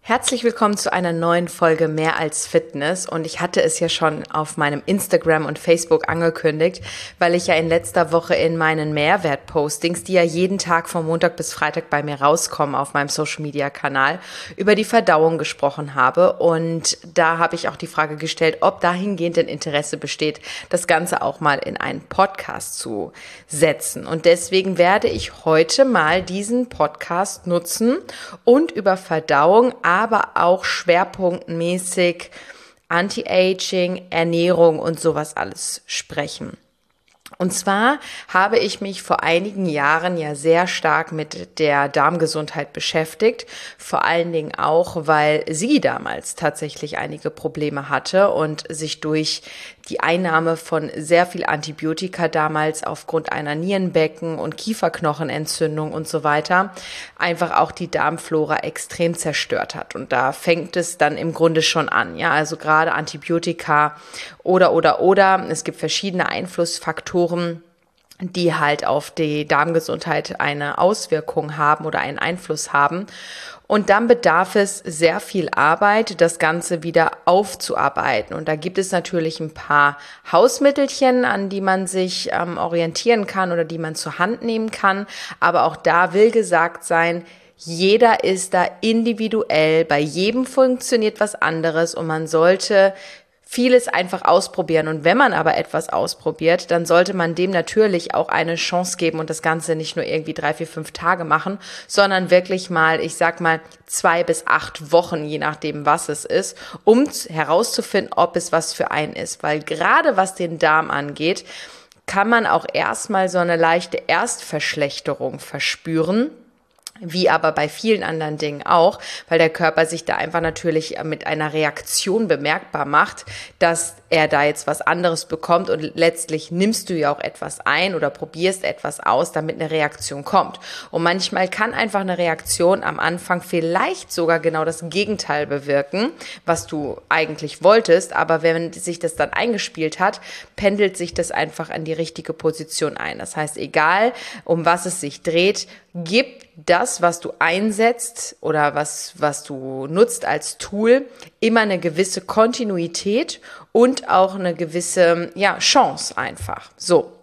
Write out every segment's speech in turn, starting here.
Herzlich willkommen zu einer neuen Folge Mehr als Fitness, und ich hatte es ja schon auf meinem Instagram und Facebook angekündigt, weil ich ja in letzter Woche in meinen Mehrwert-Postings, die ja jeden Tag von Montag bis Freitag bei mir rauskommen auf meinem Social-Media-Kanal, über die Verdauung gesprochen habe, und da habe ich auch die Frage gestellt, ob dahingehend ein Interesse besteht, das Ganze auch mal in einen Podcast zu setzen, und deswegen werde ich heute mal diesen Podcast nutzen und über Verdauung, aber auch schwerpunktmäßig Anti-Aging, Ernährung und sowas alles sprechen. Und zwar habe ich mich vor einigen Jahren ja sehr stark mit der Darmgesundheit beschäftigt, vor allen Dingen auch, weil sie damals tatsächlich einige Probleme hatte und sich durch die Einnahme von sehr viel Antibiotika damals aufgrund einer Nierenbecken- und Kieferknochenentzündung und so weiter einfach auch die Darmflora extrem zerstört hat. Und da fängt es dann im Grunde schon an, ja, also gerade Antibiotika oder. Es gibt verschiedene Einflussfaktoren, die halt auf die Darmgesundheit eine Auswirkung haben oder einen Einfluss haben. Und dann bedarf es sehr viel Arbeit, das Ganze wieder aufzuarbeiten. Und da gibt es natürlich ein paar Hausmittelchen, an die man sich orientieren kann oder die man zur Hand nehmen kann. Aber auch da will gesagt sein, jeder ist da individuell, bei jedem funktioniert was anderes, und man sollte vieles einfach ausprobieren. Und wenn man aber etwas ausprobiert, dann sollte man dem natürlich auch eine Chance geben und das Ganze nicht nur irgendwie 3, 4, 5 Tage machen, sondern wirklich mal, ich sag mal, 2 bis 8 Wochen, je nachdem, was es ist, um herauszufinden, ob es was für einen ist. Weil gerade was den Darm angeht, kann man auch erstmal so eine leichte Erstverschlechterung verspüren, wie aber bei vielen anderen Dingen auch, weil der Körper sich da einfach natürlich mit einer Reaktion bemerkbar macht, dass er da jetzt was anderes bekommt, und letztlich nimmst du ja auch etwas ein oder probierst etwas aus, damit eine Reaktion kommt. Und manchmal kann einfach eine Reaktion am Anfang vielleicht sogar genau das Gegenteil bewirken, was du eigentlich wolltest, aber wenn sich das dann eingespielt hat, pendelt sich das einfach an die richtige Position ein. Das heißt, egal um was es sich dreht, gib das, was du einsetzt oder was du nutzt als Tool, immer eine gewisse Kontinuität und auch eine gewisse Chance einfach. So.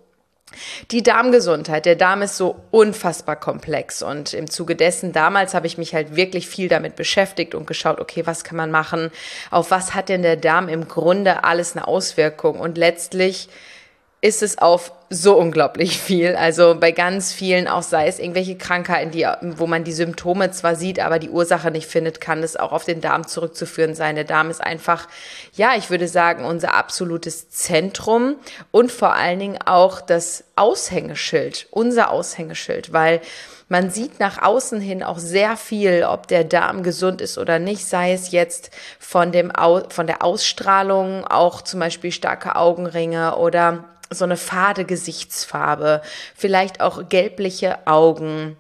Die Darmgesundheit, der Darm ist so unfassbar komplex, und im Zuge dessen damals habe ich mich halt wirklich viel damit beschäftigt und geschaut, okay, was kann man machen, auf was hat denn der Darm im Grunde alles eine Auswirkung, und letztlich ist es auf so unglaublich viel. Also bei ganz vielen, auch sei es irgendwelche Krankheiten, wo man die Symptome zwar sieht, aber die Ursache nicht findet, kann es auch auf den Darm zurückzuführen sein. Der Darm ist einfach, ich würde sagen, unser absolutes Zentrum und vor allen Dingen auch das Aushängeschild, unser Aushängeschild, weil man sieht nach außen hin auch sehr viel, ob der Darm gesund ist oder nicht, sei es jetzt von der Ausstrahlung, auch zum Beispiel starke Augenringe oder so eine fade Gesichtsfarbe, vielleicht auch gelbliche Augen,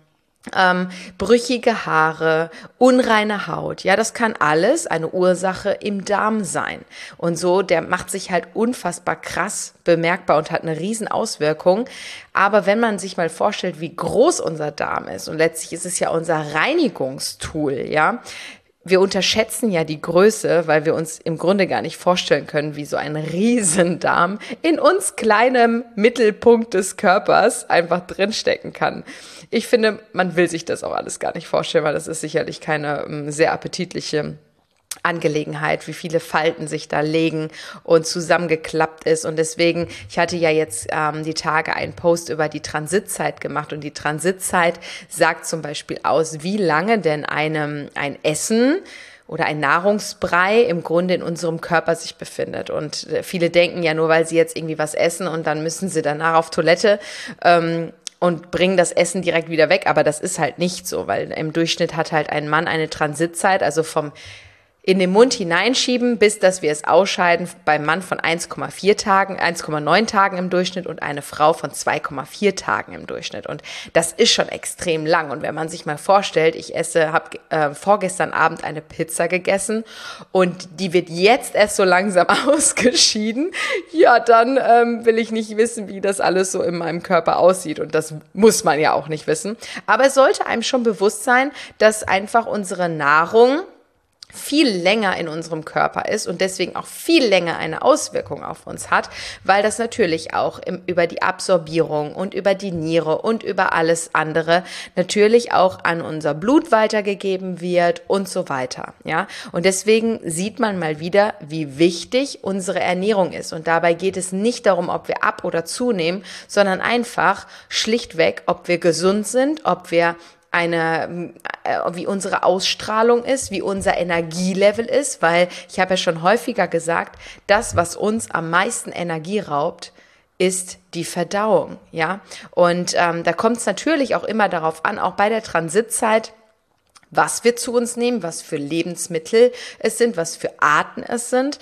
brüchige Haare, unreine Haut. Ja, das kann alles eine Ursache im Darm sein. Und so, der macht sich halt unfassbar krass bemerkbar und hat eine riesen Auswirkung. Aber wenn man sich mal vorstellt, wie groß unser Darm ist, und letztlich ist es ja unser Reinigungstool, ja, wir unterschätzen ja die Größe, weil wir uns im Grunde gar nicht vorstellen können, wie so ein Riesendarm in uns kleinem Mittelpunkt des Körpers einfach drinstecken kann. Ich finde, man will sich das auch alles gar nicht vorstellen, weil das ist sicherlich keine sehr appetitliche Angelegenheit, wie viele Falten sich da legen und zusammengeklappt ist. Und deswegen, ich hatte ja jetzt die Tage einen Post über die Transitzeit gemacht, und die Transitzeit sagt zum Beispiel aus, wie lange denn ein Essen oder ein Nahrungsbrei im Grunde in unserem Körper sich befindet. Und viele denken ja, nur weil sie jetzt irgendwie was essen und dann müssen sie danach auf Toilette, und bringen das Essen direkt wieder weg. Aber das ist halt nicht so, weil im Durchschnitt hat halt ein Mann eine Transitzeit, also vom in den Mund hineinschieben, bis dass wir es ausscheiden, beim Mann von 1,4 Tagen, 1,9 Tagen im Durchschnitt und eine Frau von 2,4 Tagen im Durchschnitt. Und das ist schon extrem lang. Und wenn man sich mal vorstellt, habe vorgestern Abend eine Pizza gegessen und die wird jetzt erst so langsam ausgeschieden, ja, dann will ich nicht wissen, wie das alles so in meinem Körper aussieht. Und das muss man ja auch nicht wissen. Aber es sollte einem schon bewusst sein, dass einfach unsere Nahrung viel länger in unserem Körper ist und deswegen auch viel länger eine Auswirkung auf uns hat, weil das natürlich auch über die Absorbierung und über die Niere und über alles andere natürlich auch an unser Blut weitergegeben wird und so weiter, ja. Und deswegen sieht man mal wieder, wie wichtig unsere Ernährung ist. Und dabei geht es nicht darum, ob wir ab- oder zunehmen, sondern einfach schlichtweg, ob wir gesund sind, ob wir wie unsere Ausstrahlung ist, wie unser Energielevel ist, weil ich habe ja schon häufiger gesagt, das, was uns am meisten Energie raubt, ist die Verdauung, ja. Und da kommt es natürlich auch immer darauf an, auch bei der Transitzeit, was wir zu uns nehmen, was für Lebensmittel es sind, was für Arten es sind.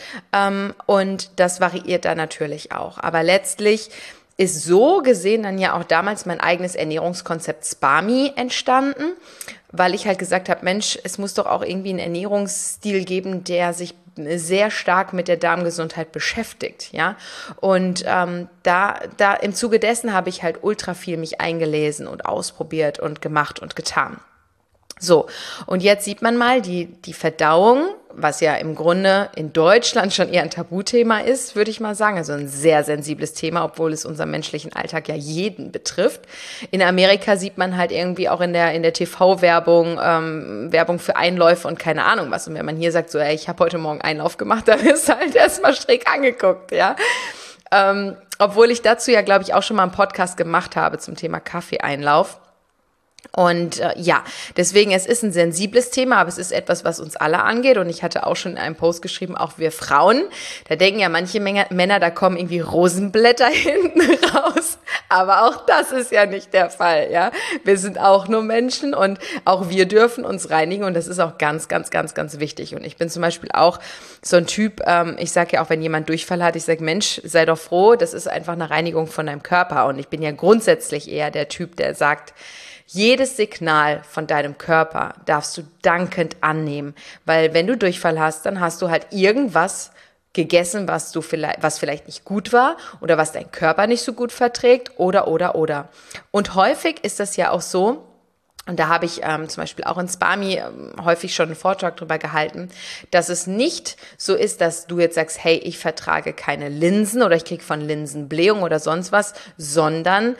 Und das variiert da natürlich auch. Aber letztlich ist so gesehen dann ja auch damals mein eigenes Ernährungskonzept SPAMI entstanden, weil ich halt gesagt habe, Mensch, es muss doch auch irgendwie einen Ernährungsstil geben, der sich sehr stark mit der Darmgesundheit beschäftigt, ja. Und da im Zuge dessen habe ich halt ultra viel mich eingelesen und ausprobiert und gemacht und getan. So, und jetzt sieht man mal die Verdauung, was ja im Grunde in Deutschland schon eher ein Tabuthema ist, würde ich mal sagen. Also ein sehr sensibles Thema, obwohl es unseren menschlichen Alltag ja jeden betrifft. In Amerika sieht man halt irgendwie auch in der TV-Werbung Werbung für Einläufe und keine Ahnung was. Und wenn man hier sagt, so, ey, ich habe heute Morgen Einlauf gemacht, dann ist halt erstmal schräg angeguckt, ja. Obwohl ich dazu ja, glaube ich, auch schon mal einen Podcast gemacht habe zum Thema Kaffeeeinlauf. Und ja, deswegen, es ist ein sensibles Thema, aber es ist etwas, was uns alle angeht. Und ich hatte auch schon in einem Post geschrieben, auch wir Frauen, da denken ja manche Männer, da kommen irgendwie Rosenblätter hinten raus. Aber auch das ist ja nicht der Fall, ja. Wir sind auch nur Menschen und auch wir dürfen uns reinigen und das ist auch ganz, ganz, ganz, ganz wichtig. Und ich bin zum Beispiel auch so ein Typ, ich sage ja auch, wenn jemand Durchfall hat, ich sage, Mensch, sei doch froh, das ist einfach eine Reinigung von deinem Körper. Und ich bin ja grundsätzlich eher der Typ, der sagt, jedes Signal von deinem Körper darfst du dankend annehmen, weil wenn du Durchfall hast, dann hast du halt irgendwas gegessen, was vielleicht nicht gut war oder was dein Körper nicht so gut verträgt oder. Und häufig ist das ja auch so, und da habe ich zum Beispiel auch in SPAMI häufig schon einen Vortrag drüber gehalten, dass es nicht so ist, dass du jetzt sagst, hey, ich vertrage keine Linsen oder ich kriege von Linsen Blähung oder sonst was, sondern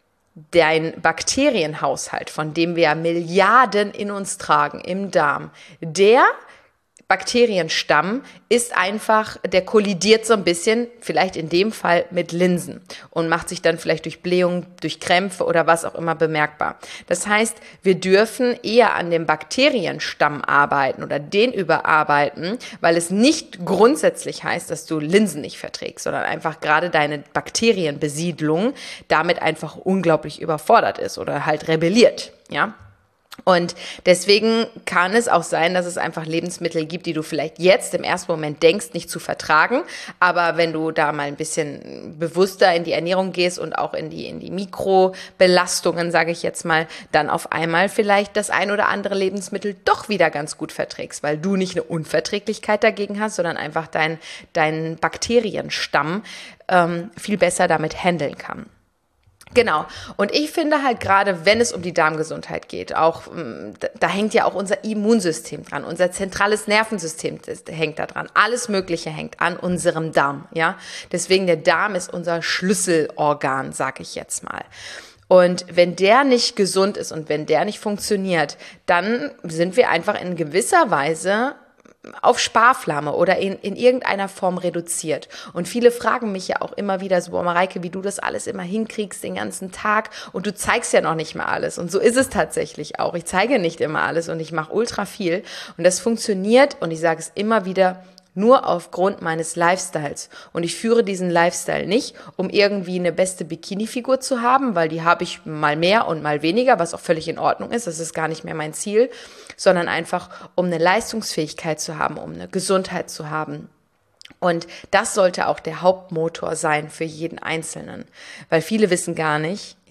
dein Bakterienhaushalt, von dem wir ja Milliarden in uns tragen, im Darm, der Bakterienstamm ist einfach, der kollidiert so ein bisschen, vielleicht in dem Fall mit Linsen und macht sich dann vielleicht durch Blähung, durch Krämpfe oder was auch immer bemerkbar. Das heißt, wir dürfen eher an dem Bakterienstamm arbeiten oder den überarbeiten, weil es nicht grundsätzlich heißt, dass du Linsen nicht verträgst, sondern einfach gerade deine Bakterienbesiedlung damit einfach unglaublich überfordert ist oder halt rebelliert, ja. Und deswegen kann es auch sein, dass es einfach Lebensmittel gibt, die du vielleicht jetzt im ersten Moment denkst, nicht zu vertragen. Aber wenn du da mal ein bisschen bewusster in die Ernährung gehst und auch in die Mikrobelastungen, sage ich jetzt mal, dann auf einmal vielleicht das ein oder andere Lebensmittel doch wieder ganz gut verträgst, weil du nicht eine Unverträglichkeit dagegen hast, sondern einfach dein Bakterienstamm viel besser damit handeln kann. Genau. Und ich finde halt gerade, wenn es um die Darmgesundheit geht, auch da hängt ja auch unser Immunsystem dran, unser zentrales Nervensystem hängt da dran, alles Mögliche hängt an unserem Darm, ja. Deswegen der Darm ist unser Schlüsselorgan, sag ich jetzt mal. Und wenn der nicht gesund ist und wenn der nicht funktioniert, dann sind wir einfach in gewisser Weise auf Sparflamme oder in irgendeiner Form reduziert. Und viele fragen mich ja auch immer wieder so, boah, Mareike, wie du das alles immer hinkriegst den ganzen Tag und du zeigst ja noch nicht mal alles. Und so ist es tatsächlich auch. Ich zeige nicht immer alles und ich mache ultra viel. Und das funktioniert, und ich sage es immer wieder, nur aufgrund meines Lifestyles. Und ich führe diesen Lifestyle nicht, um irgendwie eine beste Bikini-Figur zu haben, weil die habe ich mal mehr und mal weniger, was auch völlig in Ordnung ist. Das ist gar nicht mehr mein Ziel, sondern einfach, um eine Leistungsfähigkeit zu haben, um eine Gesundheit zu haben. Und das sollte auch der Hauptmotor sein für jeden Einzelnen. Weil viele wissen gar nicht,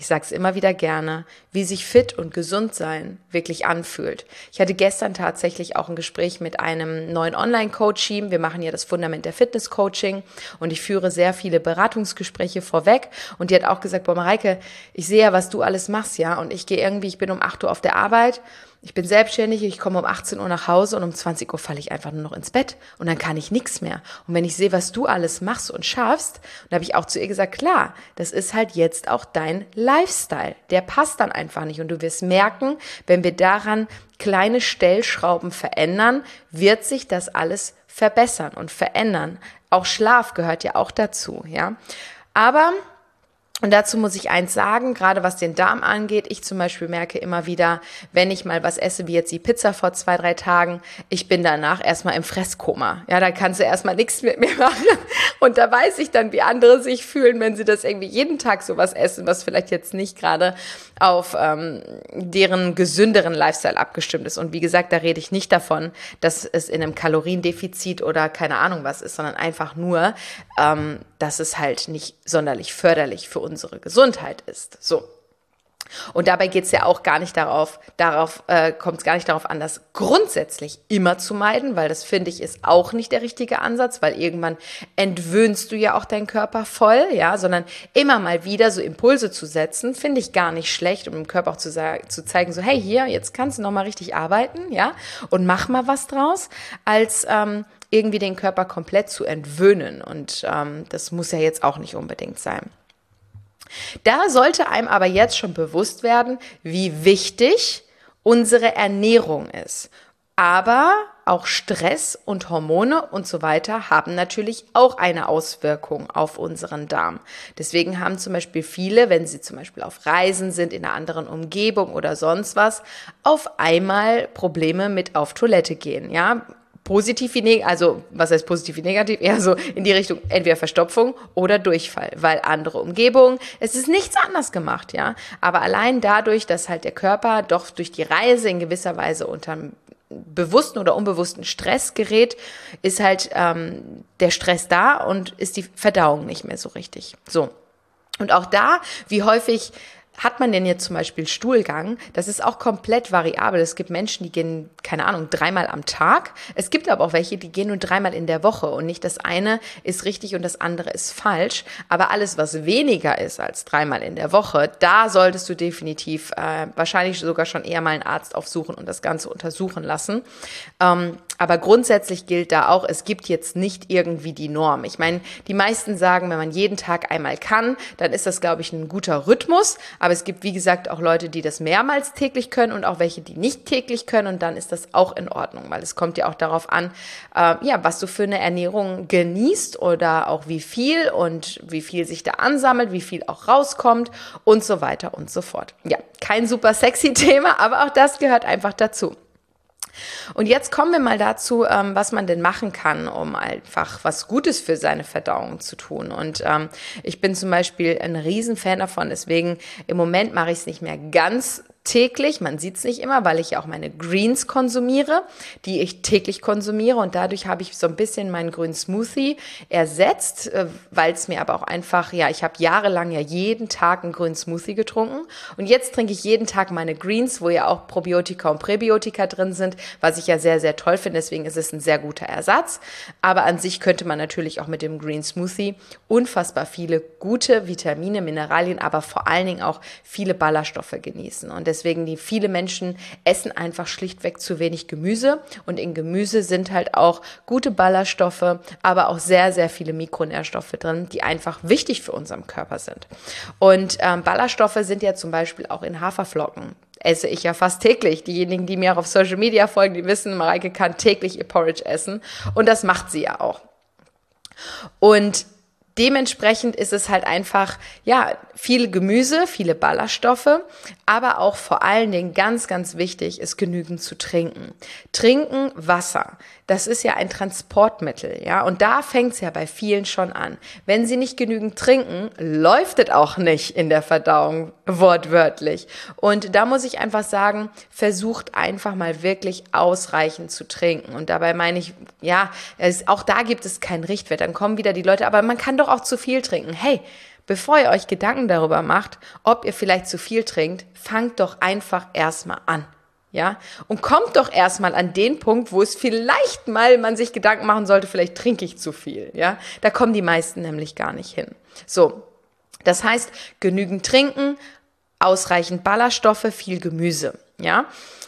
ich sage es immer wieder gerne, wie sich fit und gesund sein wirklich anfühlt. Ich hatte gestern tatsächlich auch ein Gespräch mit einem neuen Online-Coaching. Wir machen ja das Fundament der Fitness-Coaching und ich führe sehr viele Beratungsgespräche vorweg. Und die hat auch gesagt, boah Mareike, ich sehe ja, was du alles machst, ja. Und ich bin um 8 Uhr auf der Arbeit. Ich bin selbstständig, ich komme um 18 Uhr nach Hause und um 20 Uhr falle ich einfach nur noch ins Bett und dann kann ich nichts mehr. Und wenn ich sehe, was du alles machst und schaffst, dann habe ich auch zu ihr gesagt, klar, das ist halt jetzt auch dein Lifestyle. Der passt dann einfach nicht und du wirst merken, wenn wir daran kleine Stellschrauben verändern, wird sich das alles verbessern und verändern. Auch Schlaf gehört ja auch dazu, ja. Aber und dazu muss ich eins sagen, gerade was den Darm angeht, ich zum Beispiel merke immer wieder, wenn ich mal was esse, wie jetzt die Pizza vor 2, 3 Tagen, ich bin danach erstmal im Fresskoma. Ja, da kannst du erstmal nichts mit mir machen. Und da weiß ich dann, wie andere sich fühlen, wenn sie das irgendwie jeden Tag sowas essen, was vielleicht jetzt nicht gerade auf deren gesünderen Lifestyle abgestimmt ist. Und wie gesagt, da rede ich nicht davon, dass es in einem Kaloriendefizit oder keine Ahnung was ist, sondern einfach nur, dass es halt nicht sonderlich förderlich für unsere Gesundheit ist. So. Und dabei geht es ja auch gar nicht kommt es gar nicht darauf an, das grundsätzlich immer zu meiden, weil das finde ich ist auch nicht der richtige Ansatz, weil irgendwann entwöhnst du ja auch deinen Körper voll, ja, sondern immer mal wieder so Impulse zu setzen, finde ich gar nicht schlecht, um dem Körper auch zu zeigen, so hey, hier, jetzt kannst du noch mal richtig arbeiten, ja, und mach mal was draus, als irgendwie den Körper komplett zu entwöhnen und das muss ja jetzt auch nicht unbedingt sein. Da sollte einem aber jetzt schon bewusst werden, wie wichtig unsere Ernährung ist. Aber auch Stress und Hormone und so weiter haben natürlich auch eine Auswirkung auf unseren Darm. Deswegen haben zum Beispiel viele, wenn sie zum Beispiel auf Reisen sind, in einer anderen Umgebung oder sonst was, auf einmal Probleme mit auf Toilette gehen, ja. Positiv wie negativ, also was heißt positiv wie negativ? Eher so in die Richtung entweder Verstopfung oder Durchfall, weil andere Umgebungen, es ist nichts anders gemacht, ja. Aber allein dadurch, dass halt der Körper doch durch die Reise in gewisser Weise unter bewussten oder unbewussten Stress gerät, ist halt der Stress da und ist die Verdauung nicht mehr so richtig. So. Und auch da, wie häufig hat man denn jetzt zum Beispiel Stuhlgang? Das ist auch komplett variabel. Es gibt Menschen, die gehen, keine Ahnung, 3-mal am Tag. Es gibt aber auch welche, die gehen nur 3-mal in der Woche. Und nicht das eine ist richtig und das andere ist falsch. Aber alles, was weniger ist als 3-mal in der Woche, da solltest du definitiv wahrscheinlich sogar schon eher mal einen Arzt aufsuchen und das Ganze untersuchen lassen. Aber grundsätzlich gilt da auch, es gibt jetzt nicht irgendwie die Norm. Ich meine, die meisten sagen, wenn man jeden Tag einmal kann, dann ist das, glaube ich, ein guter Rhythmus. Aber es gibt, wie gesagt, auch Leute, die das mehrmals täglich können und auch welche, die nicht täglich können. Und dann ist das auch in Ordnung, weil es kommt ja auch darauf an, was du für eine Ernährung genießt oder auch wie viel und wie viel sich da ansammelt, wie viel auch rauskommt und so weiter und so fort. Ja, kein super sexy Thema, aber auch das gehört einfach dazu. Und jetzt kommen wir mal dazu, was man denn machen kann, um einfach was Gutes für seine Verdauung zu tun. Und ich bin zum Beispiel ein Riesenfan davon, deswegen im Moment mache ich es nicht mehr ganz täglich, man sieht es nicht immer, weil ich ja auch meine Greens konsumiere, die ich täglich konsumiere und dadurch habe ich so ein bisschen meinen grünen Smoothie ersetzt, weil es mir aber auch einfach, ja, ich habe jahrelang ja jeden Tag einen grünen Smoothie getrunken und jetzt trinke ich jeden Tag meine Greens, wo ja auch Probiotika und Präbiotika drin sind, was ich ja sehr, sehr toll finde, deswegen ist es ein sehr guter Ersatz, aber an sich könnte man natürlich auch mit dem Green Smoothie unfassbar viele gute Vitamine, Mineralien, aber vor allen Dingen auch viele Ballaststoffe genießen und deswegen viele Menschen essen einfach schlichtweg zu wenig Gemüse und in Gemüse sind halt auch gute Ballaststoffe, aber auch sehr, sehr viele Mikronährstoffe drin, die einfach wichtig für unseren Körper sind. Und Ballaststoffe sind ja zum Beispiel auch in Haferflocken. Esse ich ja fast täglich. Diejenigen, die mir auch auf Social Media folgen, die wissen, Mareike kann täglich ihr Porridge essen und das macht sie ja auch. Und dementsprechend ist es halt einfach, ja, viel Gemüse, viele Ballaststoffe, aber auch vor allen Dingen ganz, ganz wichtig ist genügend zu trinken. Trinken Wasser. Das ist ja ein Transportmittel, ja, und da fängt es ja bei vielen schon an. Wenn sie nicht genügend trinken, läuft es auch nicht in der Verdauung, wortwörtlich. Und da muss ich einfach sagen, versucht einfach mal wirklich ausreichend zu trinken. Und dabei meine ich, ja, auch da gibt es keinen Richtwert. Dann kommen wieder die Leute, aber man kann doch auch zu viel trinken. Hey, bevor ihr euch Gedanken darüber macht, ob ihr vielleicht zu viel trinkt, fangt doch einfach erstmal an. Ja, und kommt doch erstmal an den Punkt, wo es vielleicht mal man sich Gedanken machen sollte, vielleicht trinke ich zu viel. Ja, da kommen die meisten nämlich gar nicht hin. So, das heißt, genügend trinken, ausreichend Ballaststoffe, viel Gemüse. Ja,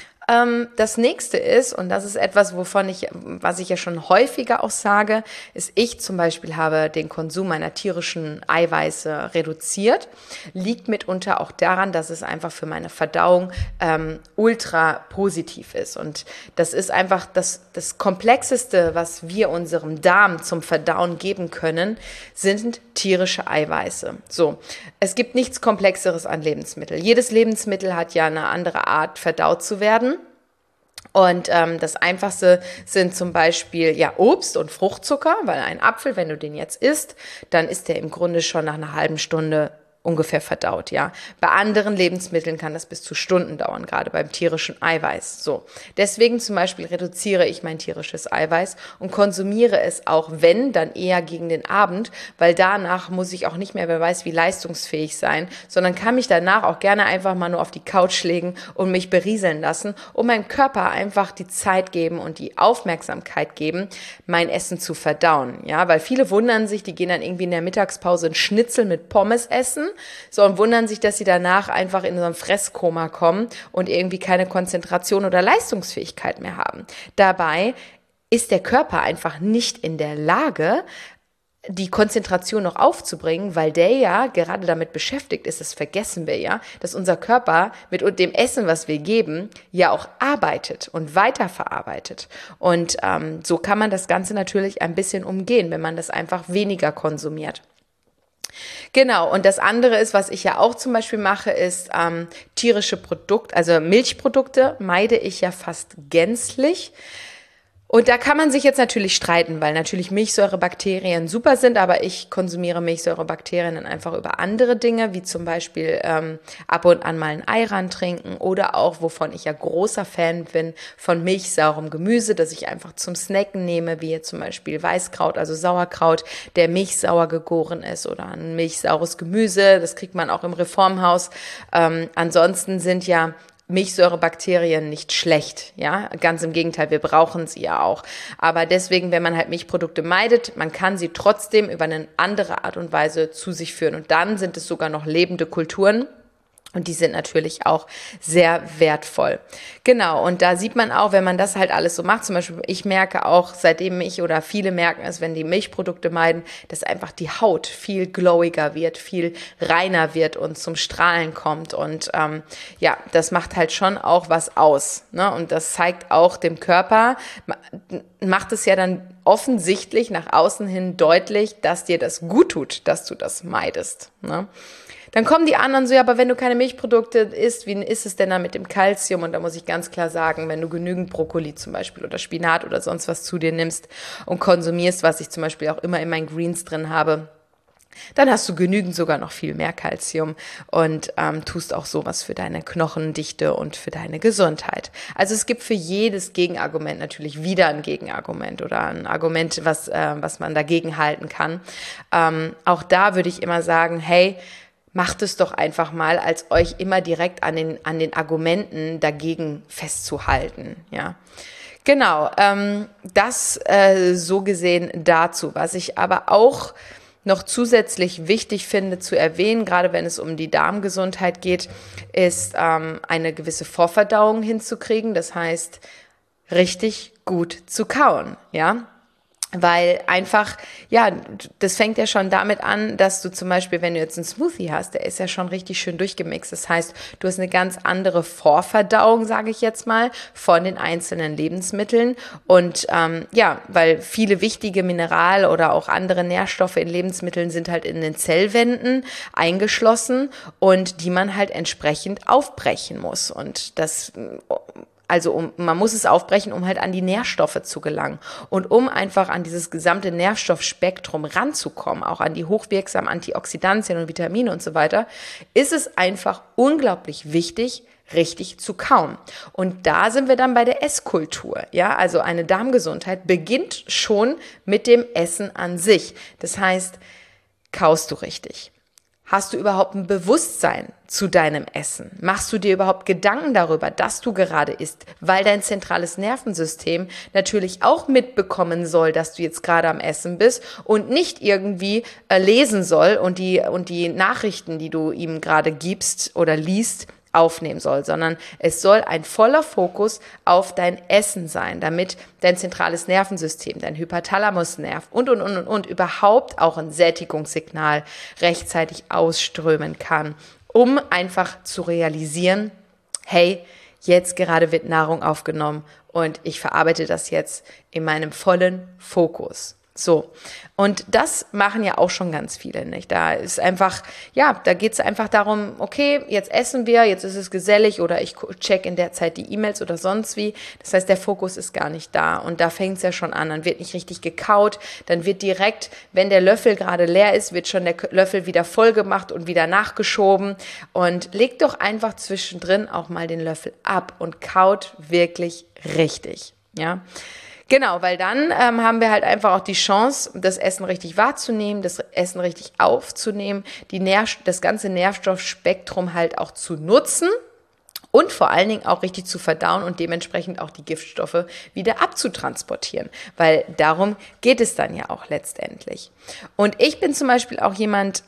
das nächste ist, und das ist etwas, was ich ja schon häufiger auch sage, ist, ich zum Beispiel habe den Konsum meiner tierischen Eiweiße reduziert. Liegt mitunter auch daran, dass es einfach für meine Verdauung ultra positiv ist. Und das ist einfach das Komplexeste, was wir unserem Darm zum Verdauen geben können, sind tierische Eiweiße. So, es gibt nichts Komplexeres an Lebensmitteln. Jedes Lebensmittel hat ja eine andere Art, verdaut zu werden. Und das Einfachste sind zum Beispiel ja Obst und Fruchtzucker, weil ein Apfel, wenn du den jetzt isst, dann ist der im Grunde schon nach einer halben Stunde ungefähr verdaut, ja. Bei anderen Lebensmitteln kann das bis zu Stunden dauern, gerade beim tierischen Eiweiß. So, deswegen zum Beispiel reduziere ich mein tierisches Eiweiß und konsumiere es auch, wenn, dann eher gegen den Abend, weil danach muss ich auch nicht mehr, wer weiß wie leistungsfähig sein, sondern kann mich danach auch gerne einfach mal nur auf die Couch legen und mich berieseln lassen und meinem Körper einfach die Zeit geben und die Aufmerksamkeit geben, mein Essen zu verdauen, ja, weil viele wundern sich, die gehen dann irgendwie in der Mittagspause ein Schnitzel mit Pommes essen, so, und wundern sich, dass sie danach einfach in so ein Fresskoma kommen und irgendwie keine Konzentration oder Leistungsfähigkeit mehr haben. Dabei ist der Körper einfach nicht in der Lage, die Konzentration noch aufzubringen, weil der ja gerade damit beschäftigt ist, das vergessen wir ja, dass unser Körper mit dem Essen, was wir geben, ja auch arbeitet und weiterverarbeitet. Und so kann man das Ganze natürlich ein bisschen umgehen, wenn man das einfach weniger konsumiert. Genau, und das andere ist, was ich ja auch zum Beispiel mache, ist tierische Produkte, also Milchprodukte meide ich ja fast gänzlich. Und da kann man sich jetzt natürlich streiten, weil natürlich Milchsäurebakterien super sind, aber ich konsumiere Milchsäurebakterien dann einfach über andere Dinge, wie zum Beispiel ab und an mal ein Ayran trinken oder auch, wovon ich ja großer Fan bin, von milchsaurem Gemüse, das ich einfach zum Snacken nehme, wie jetzt zum Beispiel Weißkraut, also Sauerkraut, der milchsauer gegoren ist, oder ein milchsaures Gemüse, das kriegt man auch im Reformhaus. Ansonsten sind ja Milchsäurebakterien nicht schlecht, ja, ganz im Gegenteil, wir brauchen sie ja auch. Aber deswegen, wenn man halt Milchprodukte meidet, man kann sie trotzdem über eine andere Art und Weise zu sich führen. Und dann sind es sogar noch lebende Kulturen. Und die sind natürlich auch sehr wertvoll. Genau, und da sieht man auch, wenn man das halt alles so macht, zum Beispiel ich merke auch, seitdem oder viele merken es, wenn die Milchprodukte meiden, dass einfach die Haut viel glowiger wird, viel reiner wird und zum Strahlen kommt. Und ja, das macht halt schon auch was aus, ne? Und das zeigt auch dem Körper, macht es ja dann offensichtlich nach außen hin deutlich, dass dir das gut tut, dass du das meidest, ne? Dann kommen die anderen so, ja, aber wenn du keine Milchprodukte isst, wie ist es denn da mit dem Kalzium? Und da muss ich ganz klar sagen, wenn du genügend Brokkoli zum Beispiel oder Spinat oder sonst was zu dir nimmst und konsumierst, was ich zum Beispiel auch immer in meinen Greens drin habe, dann hast du genügend sogar noch viel mehr Kalzium und tust auch sowas für deine Knochendichte und für deine Gesundheit. Also es gibt für jedes Gegenargument natürlich wieder ein Gegenargument oder ein Argument, was man dagegen halten kann. Auch da würde ich immer sagen, hey, macht es doch einfach mal, als euch immer direkt an den Argumenten dagegen festzuhalten, ja. Genau, das so gesehen dazu. Was ich aber auch noch zusätzlich wichtig finde zu erwähnen, gerade wenn es um die Darmgesundheit geht, ist eine gewisse Vorverdauung hinzukriegen. Das heißt, richtig gut zu kauen, ja. Weil einfach, ja, das fängt ja schon damit an, dass du zum Beispiel, wenn du jetzt einen Smoothie hast, der ist ja schon richtig schön durchgemixt. Das heißt, du hast eine ganz andere Vorverdauung, sage ich jetzt mal, von den einzelnen Lebensmitteln. Und ja, weil viele wichtige Mineral- oder auch andere Nährstoffe in Lebensmitteln sind halt in den Zellwänden eingeschlossen und die man halt entsprechend aufbrechen muss. Und das man muss es aufbrechen, um halt an die Nährstoffe zu gelangen. Und um einfach an dieses gesamte Nährstoffspektrum ranzukommen, auch an die hochwirksamen Antioxidantien und Vitamine und so weiter, ist es einfach unglaublich wichtig, richtig zu kauen. Und da sind wir dann bei der Esskultur. Ja, also eine Darmgesundheit beginnt schon mit dem Essen an sich. Das heißt, kaust du richtig? Hast du überhaupt ein Bewusstsein zu deinem Essen? Machst du dir überhaupt Gedanken darüber, dass du gerade isst? Weil dein zentrales Nervensystem natürlich auch mitbekommen soll, dass du jetzt gerade am Essen bist und nicht irgendwie lesen soll und die Nachrichten, die du ihm gerade gibst oder liest, aufnehmen soll, sondern es soll ein voller Fokus auf dein Essen sein, damit dein zentrales Nervensystem, dein Hypothalamusnerv und überhaupt auch ein Sättigungssignal rechtzeitig ausströmen kann, um einfach zu realisieren, hey, jetzt gerade wird Nahrung aufgenommen und ich verarbeite das jetzt in meinem vollen Fokus. So, und das machen ja auch schon ganz viele, nicht? Da ist einfach, ja, da geht es einfach darum, okay, jetzt essen wir, jetzt ist es gesellig oder ich check in der Zeit die E-Mails oder sonst wie. Das heißt, der Fokus ist gar nicht da und da fängt es ja schon an. Dann wird nicht richtig gekaut, dann wird direkt, wenn der Löffel gerade leer ist, wird schon der Löffel wieder voll gemacht und wieder nachgeschoben und leg doch einfach zwischendrin auch mal den Löffel ab und kaut wirklich richtig, ja. Genau, weil dann haben wir halt einfach auch die Chance, das Essen richtig wahrzunehmen, das Essen richtig aufzunehmen, das ganze Nährstoffspektrum halt auch zu nutzen und vor allen Dingen auch richtig zu verdauen und dementsprechend auch die Giftstoffe wieder abzutransportieren, weil darum geht es dann ja auch letztendlich. Und ich bin zum Beispiel auch jemand,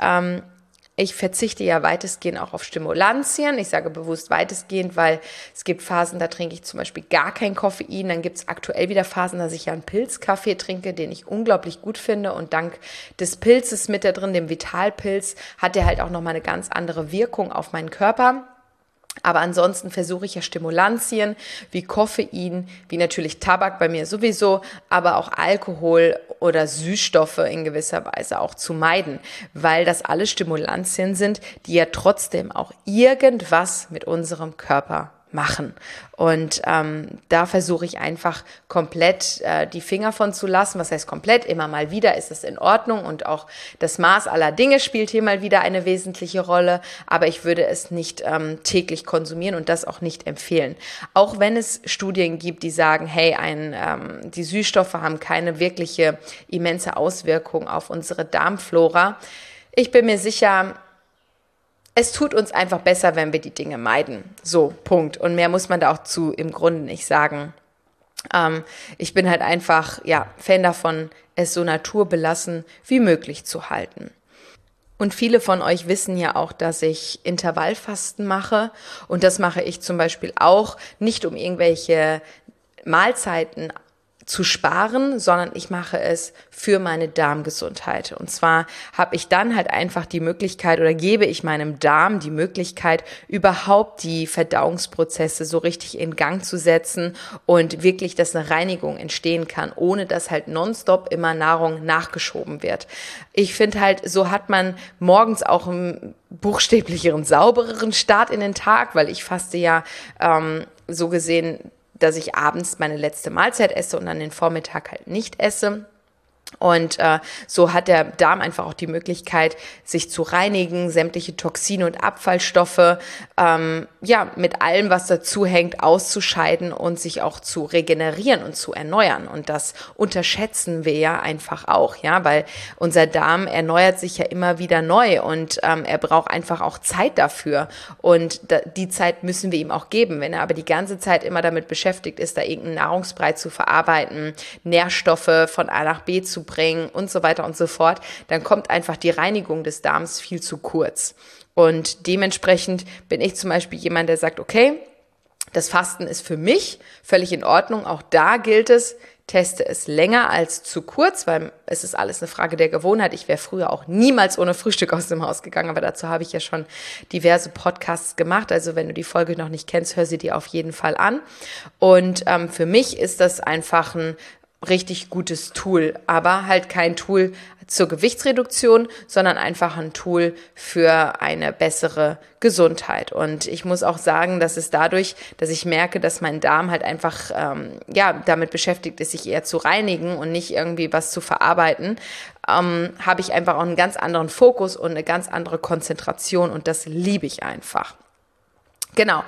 ich verzichte ja weitestgehend auch auf Stimulantien. Ich sage bewusst weitestgehend, weil es gibt Phasen, da trinke ich zum Beispiel gar kein Koffein. Dann gibt es aktuell wieder Phasen, dass ich ja einen Pilzkaffee trinke, den ich unglaublich gut finde. Und dank des Pilzes mit da drin, dem Vitalpilz, hat der halt auch nochmal eine ganz andere Wirkung auf meinen Körper. Aber ansonsten versuche ich ja Stimulantien wie Koffein, wie natürlich Tabak bei mir sowieso, aber auch Alkohol oder Süßstoffe in gewisser Weise auch zu meiden, weil das alles Stimulantien sind, die ja trotzdem auch irgendwas mit unserem Körper machen. Und da versuche ich einfach komplett die Finger von zu lassen. Was heißt komplett? Immer mal wieder ist es in Ordnung und auch das Maß aller Dinge spielt hier mal wieder eine wesentliche Rolle. Aber ich würde es nicht täglich konsumieren und das auch nicht empfehlen. Auch wenn es Studien gibt, die sagen, hey, die Süßstoffe haben keine wirkliche immense Auswirkung auf unsere Darmflora. Ich bin mir sicher, es tut uns einfach besser, wenn wir die Dinge meiden. So, Punkt. Und mehr muss man da auch zu im Grunde nicht sagen. Ich bin halt einfach, ja, Fan davon, es so naturbelassen wie möglich zu halten. Und viele von euch wissen ja auch, dass ich Intervallfasten mache. Und das mache ich zum Beispiel auch nicht, um irgendwelche Mahlzeiten zu sparen, sondern ich mache es für meine Darmgesundheit. Und zwar habe ich dann halt einfach die Möglichkeit oder gebe ich meinem Darm die Möglichkeit, überhaupt die Verdauungsprozesse so richtig in Gang zu setzen und wirklich, dass eine Reinigung entstehen kann, ohne dass halt nonstop immer Nahrung nachgeschoben wird. Ich finde halt, so hat man morgens auch einen buchstäblicheren, saubereren Start in den Tag, weil ich faste ja so gesehen, dass ich abends meine letzte Mahlzeit esse und dann den Vormittag halt nicht esse. Und so hat der Darm einfach auch die Möglichkeit, sich zu reinigen, sämtliche Toxine und Abfallstoffe, mit allem, was dazu hängt, auszuscheiden und sich auch zu regenerieren und zu erneuern. Und das unterschätzen wir ja einfach auch, ja, weil unser Darm erneuert sich ja immer wieder neu und er braucht einfach auch Zeit dafür. Und die Zeit müssen wir ihm auch geben. Wenn er aber die ganze Zeit immer damit beschäftigt ist, da irgendeinen Nahrungsbrei zu verarbeiten, Nährstoffe von A nach B zu bringen und so weiter und so fort, dann kommt einfach die Reinigung des Darms viel zu kurz. Und dementsprechend bin ich zum Beispiel jemand, der sagt, okay, das Fasten ist für mich völlig in Ordnung. Auch da gilt es, teste es länger als zu kurz, weil es ist alles eine Frage der Gewohnheit. Ich wäre früher auch niemals ohne Frühstück aus dem Haus gegangen, aber dazu habe ich ja schon diverse Podcasts gemacht. Also wenn du die Folge noch nicht kennst, hör sie dir auf jeden Fall an. Und für mich ist das einfach ein richtig gutes Tool, aber halt kein Tool zur Gewichtsreduktion, sondern einfach ein Tool für eine bessere Gesundheit. Und ich muss auch sagen, dass es dadurch, dass ich merke, dass mein Darm halt einfach damit beschäftigt ist, sich eher zu reinigen und nicht irgendwie was zu verarbeiten, habe ich einfach auch einen ganz anderen Fokus und eine ganz andere Konzentration und das liebe ich einfach. Genau.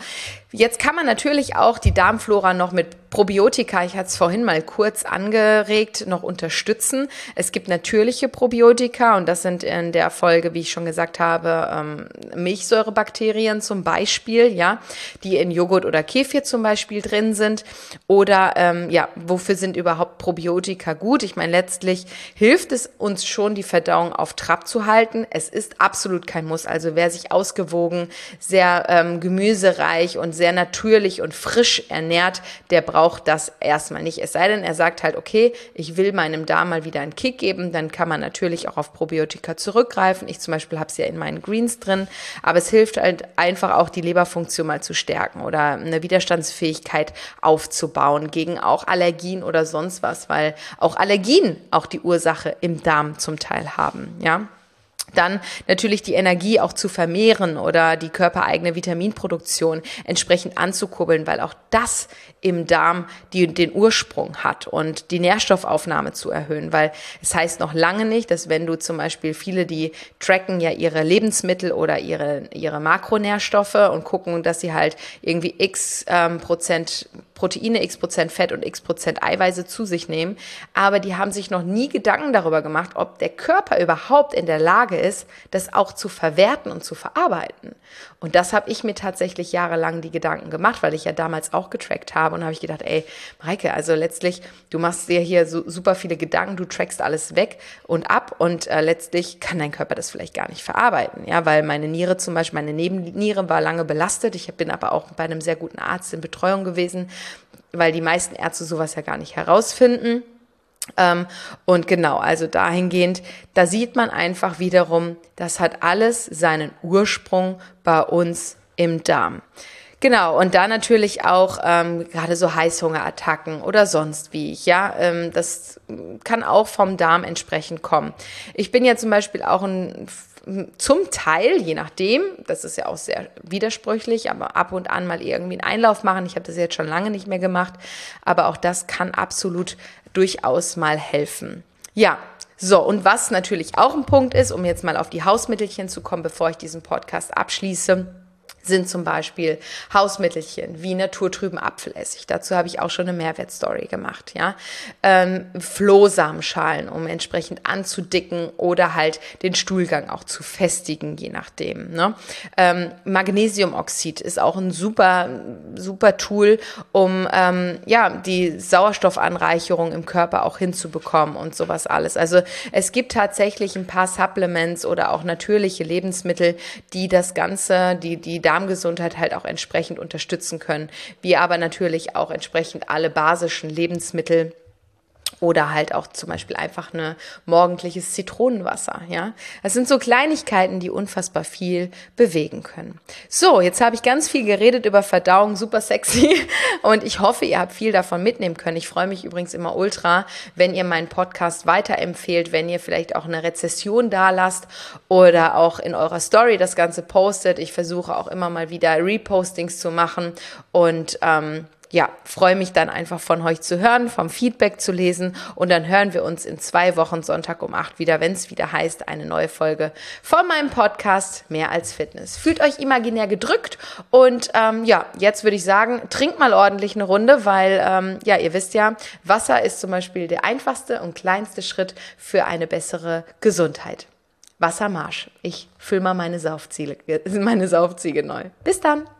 Jetzt kann man natürlich auch die Darmflora noch mit Probiotika, ich hatte es vorhin mal kurz angeregt, noch unterstützen. Es gibt natürliche Probiotika und das sind in der Folge, wie ich schon gesagt habe, Milchsäurebakterien zum Beispiel, ja, die in Joghurt oder Kefir zum Beispiel drin sind. Oder wofür sind überhaupt Probiotika gut? Ich meine, letztlich hilft es uns schon, die Verdauung auf Trab zu halten. Es ist absolut kein Muss. Also wer sich ausgewogen, sehr gemüsereich und sehr natürlich und frisch ernährt, der braucht das erstmal nicht. Es sei denn, er sagt halt, okay, ich will meinem Darm mal wieder einen Kick geben, dann kann man natürlich auch auf Probiotika zurückgreifen. Ich zum Beispiel habe es ja in meinen Greens drin, aber es hilft halt einfach auch, die Leberfunktion mal zu stärken oder eine Widerstandsfähigkeit aufzubauen gegen auch Allergien oder sonst was, weil auch Allergien auch die Ursache im Darm zum Teil haben, ja. Dann natürlich die Energie auch zu vermehren oder die körpereigene Vitaminproduktion entsprechend anzukurbeln, weil auch das im Darm den Ursprung hat und die Nährstoffaufnahme zu erhöhen, weil es heißt noch lange nicht, dass wenn du zum Beispiel viele, die tracken ja ihre Lebensmittel oder ihre Makronährstoffe und gucken, dass sie halt irgendwie x Prozent Proteine, x% Fett und x% Eiweiße zu sich nehmen, aber die haben sich noch nie Gedanken darüber gemacht, ob der Körper überhaupt in der Lage ist, das auch zu verwerten und zu verarbeiten. Und das habe ich mir tatsächlich jahrelang die Gedanken gemacht, weil ich ja damals auch getrackt habe und habe ich gedacht, ey, Mareike, also letztlich, du machst dir hier so super viele Gedanken, du trackst alles weg und ab und letztlich kann dein Körper das vielleicht gar nicht verarbeiten, ja, weil meine Niere zum Beispiel, meine Nebenniere war lange belastet, ich bin aber auch bei einem sehr guten Arzt in Betreuung gewesen, weil die meisten Ärzte sowas ja gar nicht herausfinden. Und genau, also dahingehend, da sieht man einfach wiederum, das hat alles seinen Ursprung bei uns im Darm. Genau, und da natürlich auch gerade so Heißhungerattacken oder sonst wie, ja, das kann auch vom Darm entsprechend kommen. Ich bin ja zum Beispiel auch zum Teil, je nachdem, das ist ja auch sehr widersprüchlich, aber ab und an mal irgendwie einen Einlauf machen. Ich habe das jetzt schon lange nicht mehr gemacht, aber auch das kann absolut durchaus mal helfen. Ja, so, und was natürlich auch ein Punkt ist, um jetzt mal auf die Hausmittelchen zu kommen, bevor ich diesen Podcast abschließe, sind zum Beispiel Hausmittelchen wie naturtrüben Apfelessig. Dazu habe ich auch schon eine Mehrwertstory gemacht, ja. Flohsamenschalen, um entsprechend anzudicken oder halt den Stuhlgang auch zu festigen, je nachdem, ne. Magnesiumoxid ist auch ein super Tool, um die Sauerstoffanreicherung im Körper auch hinzubekommen und sowas alles. Also es gibt tatsächlich ein paar Supplements oder auch natürliche Lebensmittel, die das Ganze, die Darmgesundheit halt auch entsprechend unterstützen können, wie aber natürlich auch entsprechend alle basischen Lebensmittel oder halt auch zum Beispiel einfach ein morgendliches Zitronenwasser, ja. Das sind so Kleinigkeiten, die unfassbar viel bewegen können. So, jetzt habe ich ganz viel geredet über Verdauung, super sexy und ich hoffe, ihr habt viel davon mitnehmen können. Ich freue mich übrigens immer ultra, wenn ihr meinen Podcast weiterempfehlt, wenn ihr vielleicht auch eine Rezession da lasst oder auch in eurer Story das Ganze postet. Ich versuche auch immer mal wieder Repostings zu machen und freue mich dann einfach von euch zu hören, vom Feedback zu lesen und dann hören wir uns in 2 Wochen Sonntag um 8 wieder, wenn es wieder heißt, eine neue Folge von meinem Podcast Mehr als Fitness. Fühlt euch imaginär gedrückt und jetzt würde ich sagen, trinkt mal ordentlich eine Runde, weil ihr wisst ja, Wasser ist zum Beispiel der einfachste und kleinste Schritt für eine bessere Gesundheit. Wassermarsch. Ich fülle mal meine Saufziege neu. Bis dann!